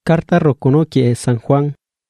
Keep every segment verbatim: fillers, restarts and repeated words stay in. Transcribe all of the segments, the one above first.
Carta roconoquie San Juan.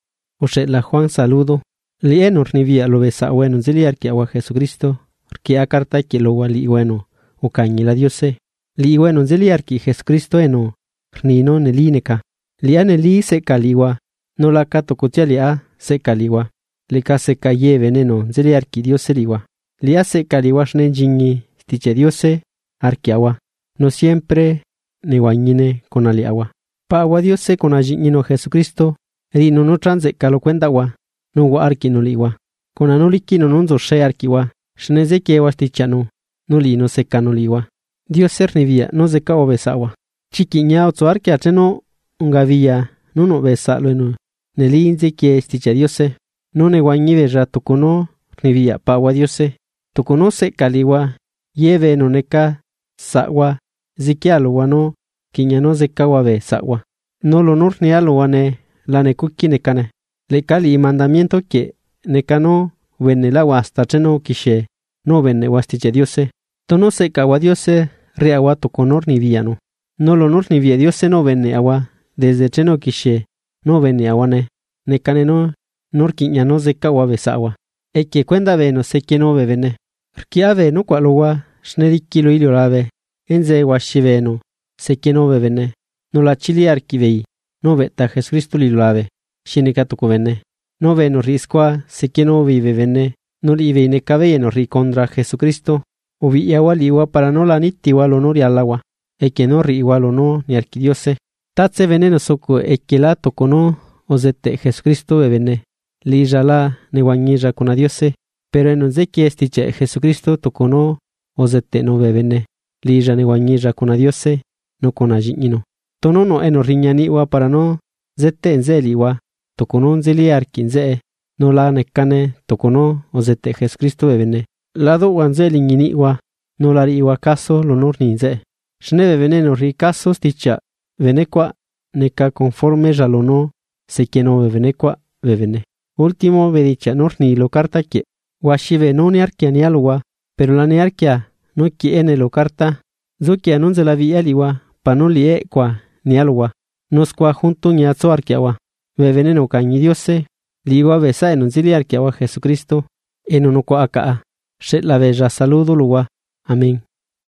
Oxe la Juan saludo. Li enor ni via lo besa bueno ziliar que agua Jesucristo. Porque a carta que lo wa li bueno. O cañi la Diose. Li bueno ziliar que Jesucristo eno. Ni no nelineka. Li aneli se caliwa. No la cato cotialia se caliwa. Le case calle veneno ziliar que Dios liwa. Li hace caliwashne jingi. Stiche Diose. Arquiagua. No siempre ne guañine con aliagua. Pa agua Diose con ajinino Jesucristo. Ri no no transe calo cuenta agua. No gua arki no liwa. Con anuliki no nonzo she arkiwa. Shneze kiewa stichano. No li no seca no liwa. Dios ser ni via no se cao besawa. Chiquiña otso arki acheno ungavia. No no besa lo eno. Neli inze kie sticha Diose. No ne guañi verra tocono ni via pa agua Diose. Tocono se caliwa. Yeve no neka sawa. Zikialo wano. Kiña no se cawa be sawa. No lo nur ni alo wane. La nekuki nekane. Le cali mandamiento que nekano venne la hasta cheno kishe. No venne wastiche Diose. Tono se kawa Diose re agua to conor ni viano. No lo nur ni via Diose no venne agua. Desde cheno kishe. No venne aguane. Nekane no. Nor kiña no se kawa besawa. E que cuenda ve no sé que no be vene. Kia ve no kualowa. Shneri kilo iliorabe. Enze washive no. Se que no be vene. No la chili arquivei. No veta Jesucristo li lave. Shinikato vene. No ve no risqua, se que no vive vene. No li ve ne cabe no ri contra Jesucristo. O vi igual igual para no la nit igual honor y al agua. E que no ri igual o no ni arquidiose. Tatse veneno soco e que la toco no. O zete Jesucristo ve vene. Li jala ne guañilla con adiose. Pero en onze que estiche Jesucristo toco no. O zete no ve vene. Li ja ne guañilla con adiose. No con ajinino. Tono no eno riñaniwa para no zete enzeliwa tokono nzeli arkinze no la nekane tokono o zete Jesucristo bebene lado wanzeli nginiwa no la riwa caso lo nur ninze shne bebene no ri caso sticha venekwa neka conforme jalono se que no bevenekwa bebene último bedicha nor ni lo carta que washive no ni arkianialwa pero la ni arkia no ki ene lo carta zoki anonze la vialiwa panoli e kwa ni alwa, nos qua junto ni azo arquiagua, beveneno cañi Diose, ligua besa en un zili arquiagua Jesucristo, en uno qua acá, shet la bella saludo lua, amén.